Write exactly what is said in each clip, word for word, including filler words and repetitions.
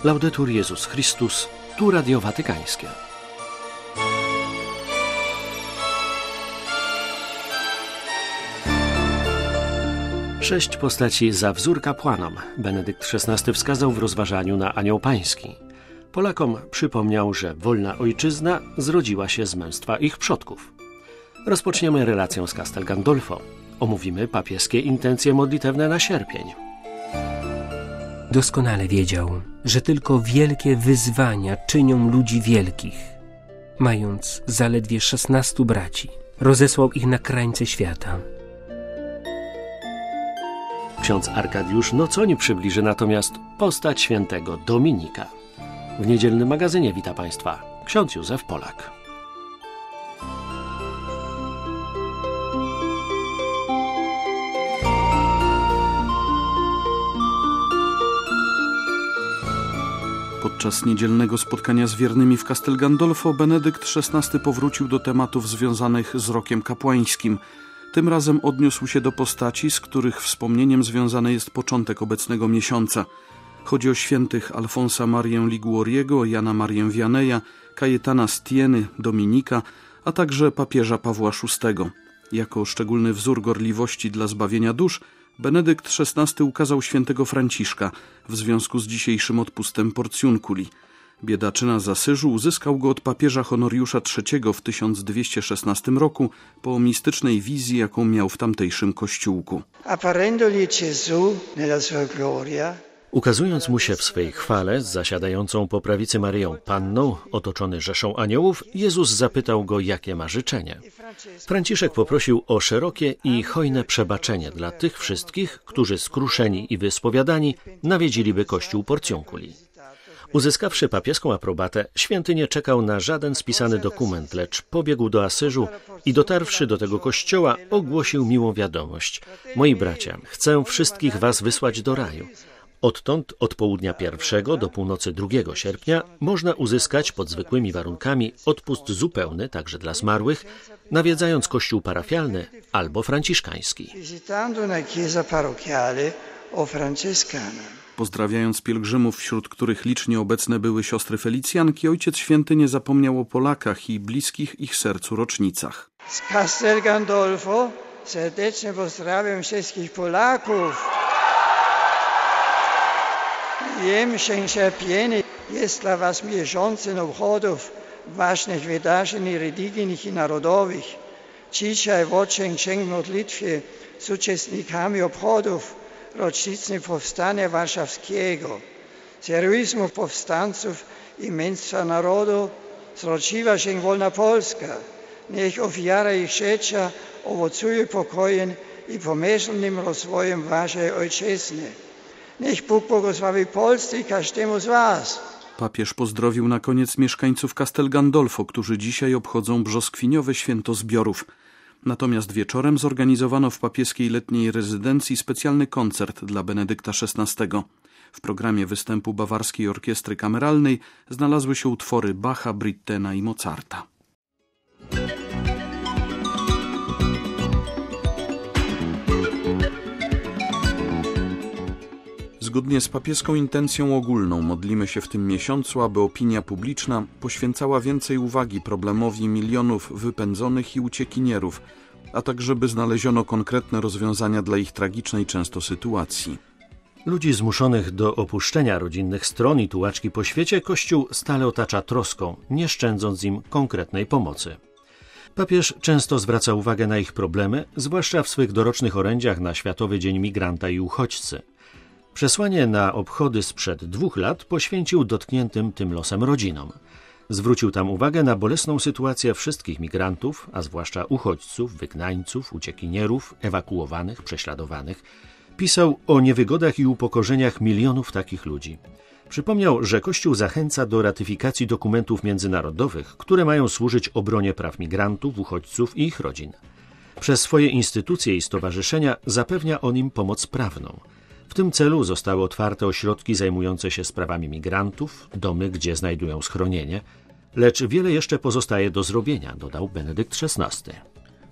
Laudetur Jezus Chrystus, tu Radio Watykańskie. Sześć postaci za wzór kapłanom Benedykt szesnasty wskazał w rozważaniu na Anioł Pański. Polakom przypomniał, że wolna ojczyzna zrodziła się z męstwa ich przodków. Rozpoczniemy relację z Castel Gandolfo. Omówimy papieskie intencje modlitewne na sierpień. Doskonale wiedział, że tylko wielkie wyzwania czynią ludzi wielkich. Mając zaledwie szesnastu braci, rozesłał ich na krańce świata. Ksiądz Arkadiusz Noconi przybliży natomiast postać świętego Dominika. W niedzielnym magazynie wita Państwa ksiądz Józef Polak. Podczas niedzielnego spotkania z wiernymi w Castel Gandolfo Benedykt szesnasty powrócił do tematów związanych z rokiem kapłańskim. Tym razem odniósł się do postaci, z których wspomnieniem związany jest początek obecnego miesiąca. Chodzi o świętych Alfonsa Marię Liguoriego, Jana Marię Vianeja, Kajetana Stieny, Dominika, a także papieża Pawła szóstego. Jako szczególny wzór gorliwości dla zbawienia dusz Benedykt szesnasty ukazał świętego Franciszka w związku z dzisiejszym odpustem Porciunculi. Biedaczyna z Asyżu uzyskał go od papieża Honoriusza trzeciego w tysiąc dwieście szesnastym roku po mistycznej wizji, jaką miał w tamtejszym kościółku. Ukazując mu się w swej chwale z zasiadającą po prawicy Maryją Panną, otoczony rzeszą aniołów, Jezus zapytał go, jakie ma życzenie. Franciszek poprosił o szerokie i hojne przebaczenie dla tych wszystkich, którzy skruszeni i wyspowiadani nawiedziliby kościół Porciunculi. Uzyskawszy papieską aprobatę, święty nie czekał na żaden spisany dokument, lecz pobiegł do Asyżu i dotarwszy do tego kościoła, ogłosił miłą wiadomość. Moi bracia, chcę wszystkich was wysłać do raju. Odtąd od południa pierwszego do północy drugiego sierpnia można uzyskać pod zwykłymi warunkami odpust zupełny, także dla zmarłych, nawiedzając kościół parafialny albo franciszkański. Pozdrawiając pielgrzymów, wśród których licznie obecne były siostry Felicjanki, Ojciec Święty nie zapomniał o Polakach i bliskich ich sercu rocznicach. Z Castel Gandolfo serdecznie pozdrawiam wszystkich Polaków. Wiem, że cierpienie jest dla was miesiącem obchodów ważnych wydarzeń religijnych i narodowych. Dzisiaj w oczach księg modlitwy z uczestnikami obchodów rocznicy powstania warszawskiego, z heroizmu powstańców i męstwa narodu zrodziła się wolna Polska. Niech ofiara ich życia owocuje pokojem i pomyślnym rozwojem waszej ojczyzny. Niech Bóg błogosławi Polsce i każdemu z was. Papież pozdrowił na koniec mieszkańców Castel Gandolfo, którzy dzisiaj obchodzą brzoskwiniowe święto zbiorów. Natomiast wieczorem zorganizowano w papieskiej letniej rezydencji specjalny koncert dla Benedykta szesnastego. W programie występu Bawarskiej Orkiestry Kameralnej znalazły się utwory Bacha, Brittena i Mozarta. Zgodnie z papieską intencją ogólną modlimy się w tym miesiącu, aby opinia publiczna poświęcała więcej uwagi problemowi milionów wypędzonych i uciekinierów, a tak żeby znaleziono konkretne rozwiązania dla ich tragicznej często sytuacji. Ludzi zmuszonych do opuszczenia rodzinnych stron i tułaczki po świecie Kościół stale otacza troską, nie szczędząc im konkretnej pomocy. Papież często zwraca uwagę na ich problemy, zwłaszcza w swych dorocznych orędziach na Światowy Dzień Migranta i Uchodźcy. Przesłanie na obchody sprzed dwóch lat poświęcił dotkniętym tym losem rodzinom. Zwrócił tam uwagę na bolesną sytuację wszystkich migrantów, a zwłaszcza uchodźców, wygnańców, uciekinierów, ewakuowanych, prześladowanych. Pisał o niewygodach i upokorzeniach milionów takich ludzi. Przypomniał, że Kościół zachęca do ratyfikacji dokumentów międzynarodowych, które mają służyć obronie praw migrantów, uchodźców i ich rodzin. Przez swoje instytucje i stowarzyszenia zapewnia on im pomoc prawną. W tym celu zostały otwarte ośrodki zajmujące się sprawami migrantów, domy, gdzie znajdują schronienie, lecz wiele jeszcze pozostaje do zrobienia, dodał Benedykt szesnasty.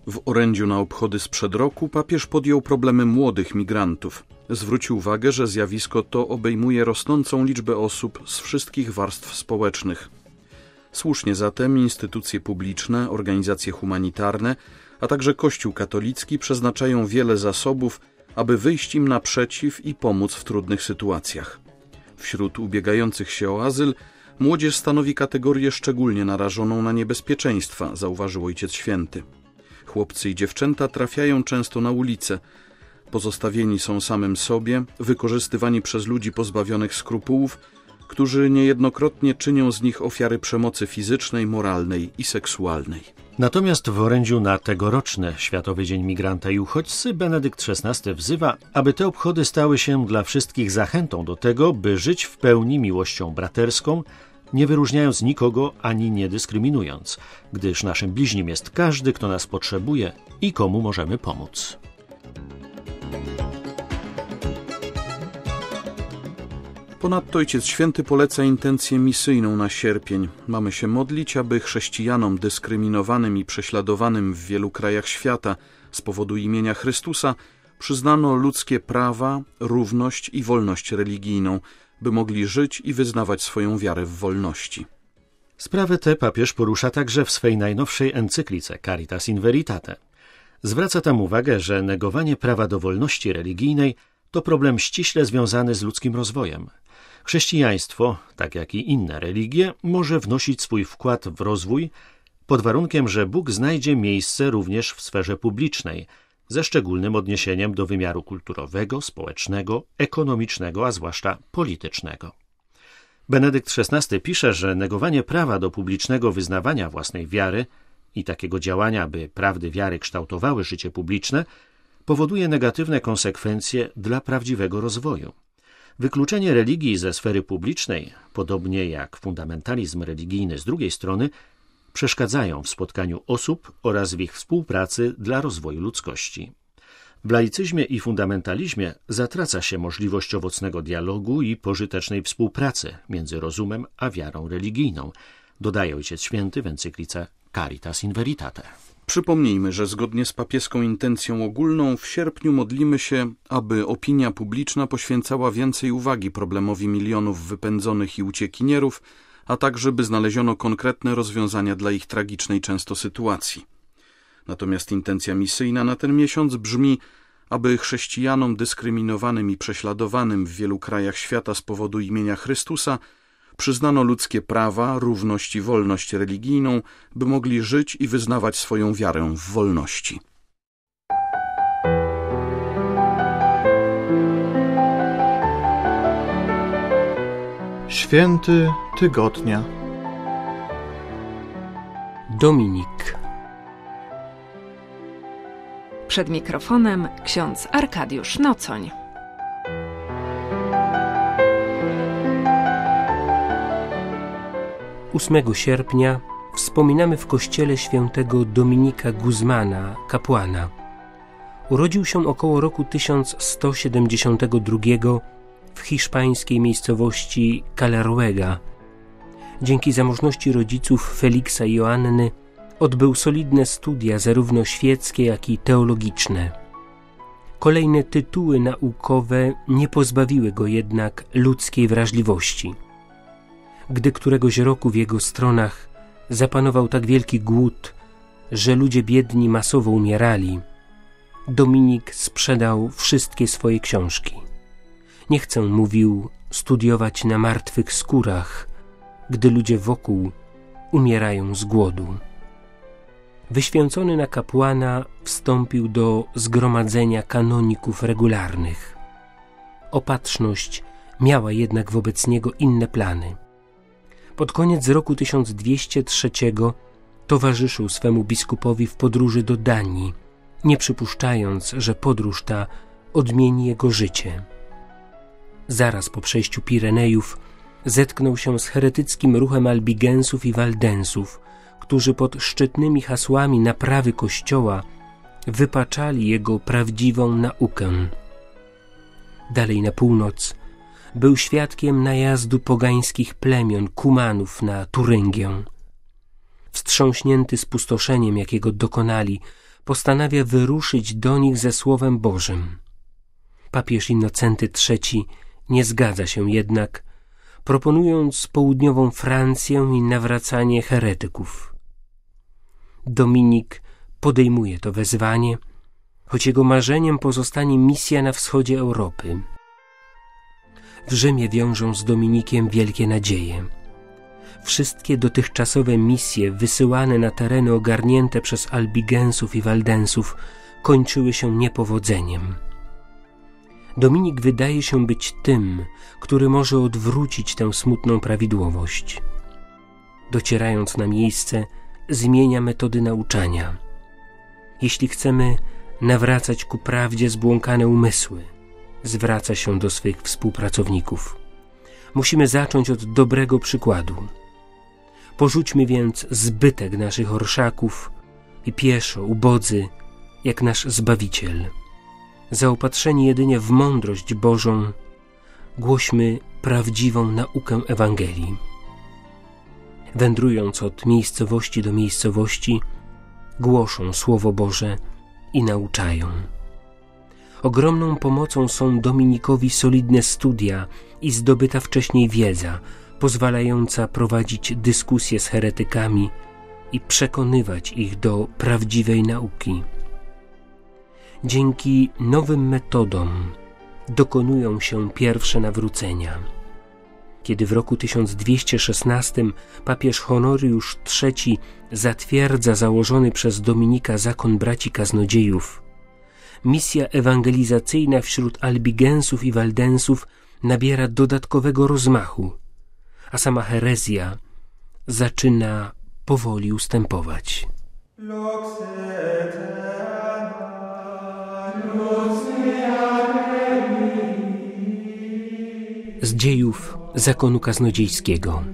W orędziu na obchody sprzed roku papież podjął problemy młodych migrantów. Zwrócił uwagę, że zjawisko to obejmuje rosnącą liczbę osób z wszystkich warstw społecznych. Słusznie zatem instytucje publiczne, organizacje humanitarne, a także Kościół katolicki przeznaczają wiele zasobów, aby wyjść im naprzeciw i pomóc w trudnych sytuacjach. Wśród ubiegających się o azyl młodzież stanowi kategorię szczególnie narażoną na niebezpieczeństwa, zauważył Ojciec Święty. Chłopcy i dziewczęta trafiają często na ulicę. Pozostawieni są samym sobie, wykorzystywani przez ludzi pozbawionych skrupułów, którzy niejednokrotnie czynią z nich ofiary przemocy fizycznej, moralnej i seksualnej. Natomiast w orędziu na tegoroczny Światowy Dzień Migranta i Uchodźcy Benedykt szesnasty wzywa, aby te obchody stały się dla wszystkich zachętą do tego, by żyć w pełni miłością braterską, nie wyróżniając nikogo ani nie dyskryminując, gdyż naszym bliźnim jest każdy, kto nas potrzebuje i komu możemy pomóc. Ponadto Ojciec Święty poleca intencję misyjną na sierpień. Mamy się modlić, aby chrześcijanom dyskryminowanym i prześladowanym w wielu krajach świata z powodu imienia Chrystusa przyznano ludzkie prawa, równość i wolność religijną, by mogli żyć i wyznawać swoją wiarę w wolności. Sprawę tę papież porusza także w swej najnowszej encyklice Caritas in Veritate. Zwraca tam uwagę, że negowanie prawa do wolności religijnej to problem ściśle związany z ludzkim rozwojem. Chrześcijaństwo, tak jak i inne religie, może wnosić swój wkład w rozwój pod warunkiem, że Bóg znajdzie miejsce również w sferze publicznej, ze szczególnym odniesieniem do wymiaru kulturowego, społecznego, ekonomicznego, a zwłaszcza politycznego. Benedykt szesnasty pisze, że negowanie prawa do publicznego wyznawania własnej wiary i takiego działania, by prawdy wiary kształtowały życie publiczne, powoduje negatywne konsekwencje dla prawdziwego rozwoju. Wykluczenie religii ze sfery publicznej, podobnie jak fundamentalizm religijny z drugiej strony, przeszkadzają w spotkaniu osób oraz w ich współpracy dla rozwoju ludzkości. W laicyzmie i fundamentalizmie zatraca się możliwość owocnego dialogu i pożytecznej współpracy między rozumem a wiarą religijną, dodaje Ojciec Święty w encyklice Caritas in Veritate. Przypomnijmy, że zgodnie z papieską intencją ogólną w sierpniu modlimy się, aby opinia publiczna poświęcała więcej uwagi problemowi milionów wypędzonych i uciekinierów, a także by znaleziono konkretne rozwiązania dla ich tragicznej często sytuacji. Natomiast intencja misyjna na ten miesiąc brzmi, aby chrześcijanom dyskryminowanym i prześladowanym w wielu krajach świata z powodu imienia Chrystusa przyznano ludzkie prawa, równość i wolność religijną, by mogli żyć i wyznawać swoją wiarę w wolności. Święty Tygodnia. Dominik. Przed mikrofonem ksiądz Arkadiusz Nocoń. ósmego sierpnia wspominamy w kościele świętego Dominika Guzmana, kapłana. Urodził się około roku tysiąc sto siedemdziesiątego drugiego w hiszpańskiej miejscowości Caleruega. Dzięki zamożności rodziców Feliksa i Joanny odbył solidne studia zarówno świeckie, jak i teologiczne. Kolejne tytuły naukowe nie pozbawiły go jednak ludzkiej wrażliwości. Gdy któregoś roku w jego stronach zapanował tak wielki głód, że ludzie biedni masowo umierali, Dominik sprzedał wszystkie swoje książki. Nie chcę, mówił, studiować na martwych skórach, gdy ludzie wokół umierają z głodu. Wyświęcony na kapłana wstąpił do zgromadzenia kanoników regularnych. Opatrzność miała jednak wobec niego inne plany. Pod koniec roku tysiąc dwieście trzeciego towarzyszył swemu biskupowi w podróży do Danii, nie przypuszczając, że podróż ta odmieni jego życie. Zaraz po przejściu Pirenejów zetknął się z heretyckim ruchem albigensów i waldensów, którzy pod szczytnymi hasłami naprawy Kościoła wypaczali jego prawdziwą naukę. Dalej na północ był świadkiem najazdu pogańskich plemion Kumanów na Turyngię. Wstrząśnięty spustoszeniem, jakiego dokonali, postanawia wyruszyć do nich ze Słowem Bożym. Papież Innocenty trzeci nie zgadza się jednak, proponując południową Francję i nawracanie heretyków. Dominik podejmuje to wezwanie, choć jego marzeniem pozostanie misja na wschodzie Europy. W Rzymie wiążą z Dominikiem wielkie nadzieje. Wszystkie dotychczasowe misje wysyłane na tereny ogarnięte przez Albigensów i Waldensów kończyły się niepowodzeniem. Dominik wydaje się być tym, który może odwrócić tę smutną prawidłowość. Docierając na miejsce, zmienia metody nauczania. Jeśli chcemy nawracać ku prawdzie zbłąkane umysły, zwraca się do swych współpracowników. Musimy zacząć od dobrego przykładu. Porzućmy więc zbytek naszych orszaków i pieszo, ubodzy, jak nasz Zbawiciel. Zaopatrzeni jedynie w mądrość Bożą, głośmy prawdziwą naukę Ewangelii. Wędrując od miejscowości do miejscowości, głoszą Słowo Boże i nauczają. Ogromną pomocą są Dominikowi solidne studia i zdobyta wcześniej wiedza, pozwalająca prowadzić dyskusje z heretykami i przekonywać ich do prawdziwej nauki. Dzięki nowym metodom dokonują się pierwsze nawrócenia. Kiedy w roku tysiąc dwieście szesnastym papież Honoriusz trzeci zatwierdza założony przez Dominika zakon braci kaznodziejów, misja ewangelizacyjna wśród Albigensów i Waldensów nabiera dodatkowego rozmachu, a sama herezja zaczyna powoli ustępować. Z dziejów zakonu kaznodziejskiego.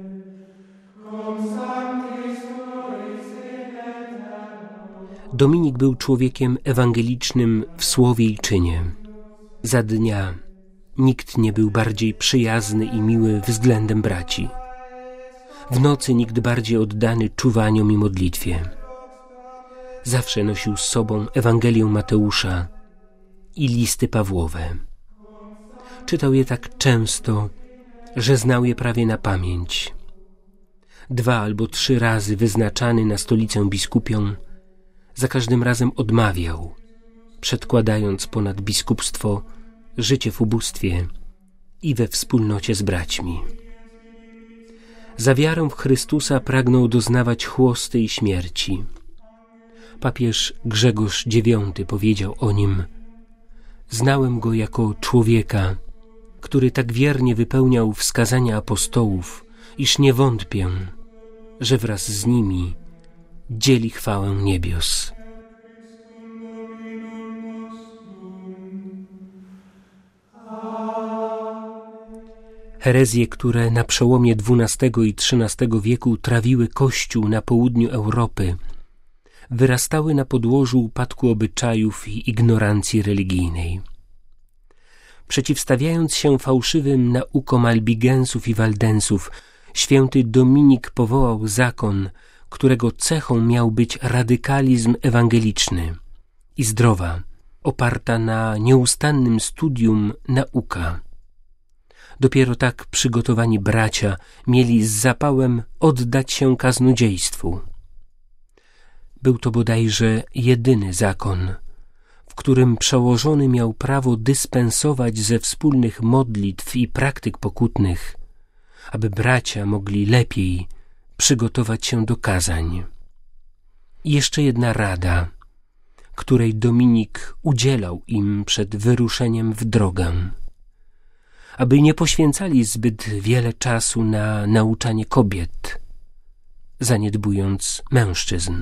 Dominik był człowiekiem ewangelicznym w słowie i czynie. Za dnia nikt nie był bardziej przyjazny i miły względem braci. W nocy nikt bardziej oddany czuwaniom i modlitwie. Zawsze nosił z sobą Ewangelię Mateusza i listy Pawłowe. Czytał je tak często, że znał je prawie na pamięć. Dwa albo trzy razy wyznaczany na stolicę biskupią, za każdym razem odmawiał, przedkładając ponad biskupstwo życie w ubóstwie i we wspólnocie z braćmi. Za wiarę w Chrystusa pragnął doznawać chłosty i śmierci. Papież Grzegorz dziewiąty powiedział o nim: znałem go jako człowieka, który tak wiernie wypełniał wskazania apostołów, iż nie wątpię, że wraz z nimi dzieli chwałę niebios. Herezje, które na przełomie dwunastego i trzynastego wieku trawiły Kościół na południu Europy, wyrastały na podłożu upadku obyczajów i ignorancji religijnej. Przeciwstawiając się fałszywym naukom Albigensów i Waldensów, święty Dominik powołał zakon, którego cechą miał być radykalizm ewangeliczny i zdrowa, oparta na nieustannym studium nauka. Dopiero tak przygotowani bracia mieli z zapałem oddać się kaznodziejstwu. Był to bodajże jedyny zakon, w którym przełożony miał prawo dyspensować ze wspólnych modlitw i praktyk pokutnych, aby bracia mogli lepiej przygotować się do kazań. I jeszcze jedna rada, której Dominik udzielał im przed wyruszeniem w drogę: aby nie poświęcali zbyt wiele czasu na nauczanie kobiet, zaniedbując mężczyzn.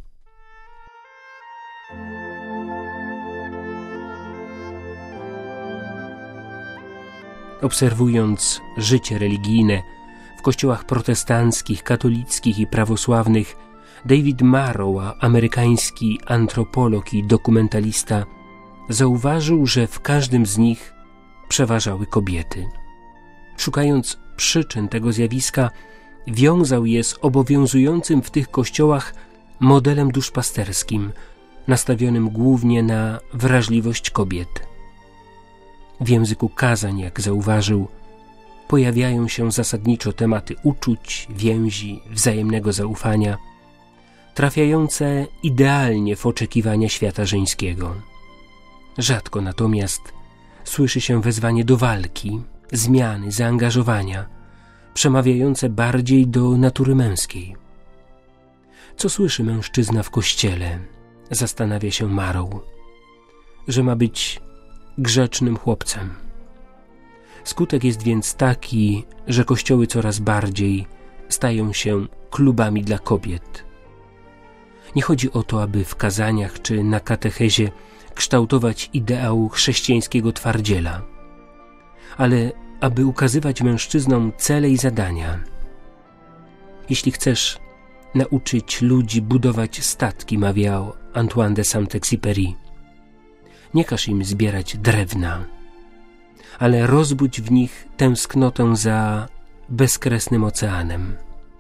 Obserwując życie religijne w kościołach protestanckich, katolickich i prawosławnych, David Marrow, amerykański antropolog i dokumentalista, zauważył, że w każdym z nich przeważały kobiety. Szukając przyczyn tego zjawiska, wiązał je z obowiązującym w tych kościołach modelem duszpasterskim, nastawionym głównie na wrażliwość kobiet. W języku kazań, jak zauważył, pojawiają się zasadniczo tematy uczuć, więzi, wzajemnego zaufania, trafiające idealnie w oczekiwania świata żeńskiego. Rzadko natomiast słyszy się wezwanie do walki, zmiany, zaangażowania, przemawiające bardziej do natury męskiej. Co słyszy mężczyzna w kościele? Zastanawia się Marrow. Że ma być grzecznym chłopcem. Skutek jest więc taki, że kościoły coraz bardziej stają się klubami dla kobiet. Nie chodzi o to, aby w kazaniach czy na katechezie kształtować ideał chrześcijańskiego twardziela, ale aby ukazywać mężczyznom cele i zadania. Jeśli chcesz nauczyć ludzi budować statki, mawiał Antoine de Saint-Exupéry, nie każ im zbierać drewna, ale rozbudź w nich tęsknotę za bezkresnym oceanem.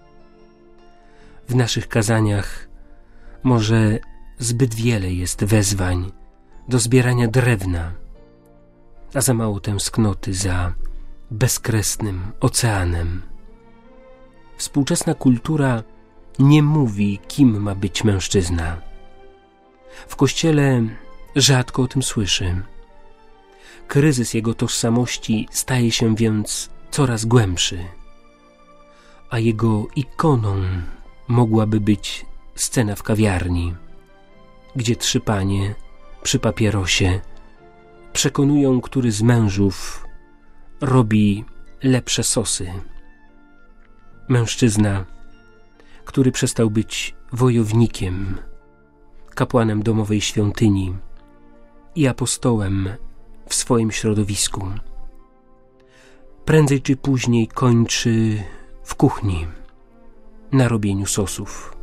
W naszych kazaniach może zbyt wiele jest wezwań do zbierania drewna, a za mało tęsknoty za bezkresnym oceanem. Współczesna kultura nie mówi, kim ma być mężczyzna. W Kościele rzadko o tym słyszy. Kryzys jego tożsamości staje się więc coraz głębszy, a jego ikoną mogłaby być scena w kawiarni, gdzie trzy panie przy papierosie przekonują, który z mężów robi lepsze sosy. Mężczyzna, który przestał być wojownikiem, kapłanem domowej świątyni i apostołem w swoim środowisku, prędzej czy później kończy w kuchni na robieniu sosów.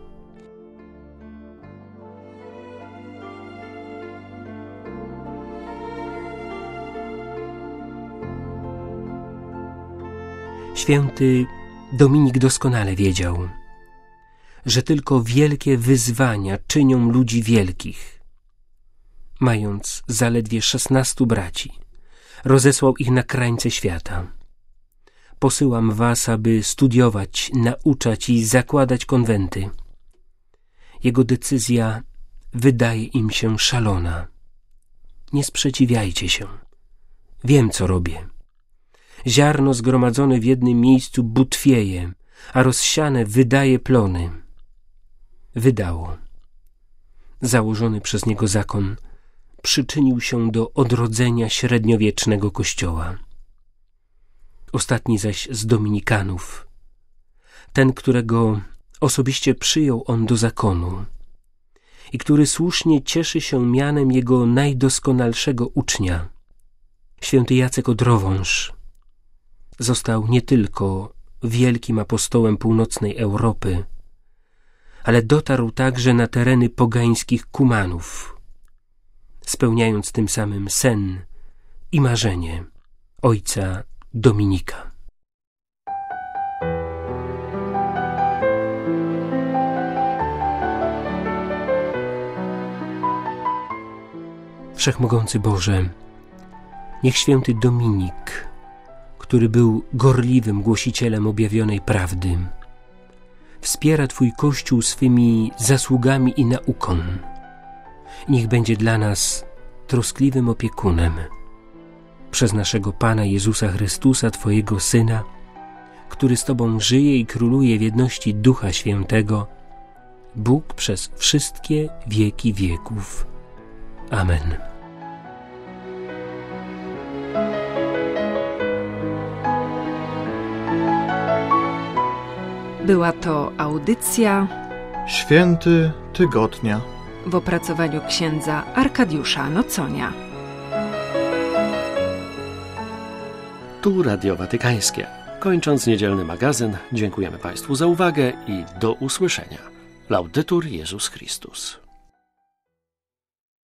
Święty Dominik doskonale wiedział, że tylko wielkie wyzwania czynią ludzi wielkich. Mając zaledwie szesnastu braci, rozesłał ich na krańce świata. Posyłam was, aby studiować, nauczać i zakładać konwenty. Jego decyzja wydaje im się szalona. Nie sprzeciwiajcie się. Wiem, co robię. Ziarno zgromadzone w jednym miejscu butwieje, a rozsiane wydaje plony. Wydało. Założony przez niego zakon przyczynił się do odrodzenia średniowiecznego kościoła. Ostatni zaś z dominikanów, ten, którego osobiście przyjął on do zakonu i który słusznie cieszy się mianem jego najdoskonalszego ucznia, święty Jacek Odrowąż, został nie tylko wielkim apostołem północnej Europy, ale dotarł także na tereny pogańskich Kumanów, spełniając tym samym sen i marzenie ojca Dominika. Wszechmogący Boże, niech święty Dominik, który był gorliwym głosicielem objawionej prawdy, wspiera Twój Kościół swymi zasługami i nauką. Niech będzie dla nas troskliwym opiekunem przez naszego Pana Jezusa Chrystusa, Twojego Syna, który z Tobą żyje i króluje w jedności Ducha Świętego, Bóg przez wszystkie wieki wieków. Amen. Była to audycja Święty Tygodnia w opracowaniu księdza Arkadiusza Noconia. Tu Radio Watykańskie. Kończąc niedzielny magazyn, dziękujemy Państwu za uwagę i do usłyszenia. Laudetur Jezus Chrystus.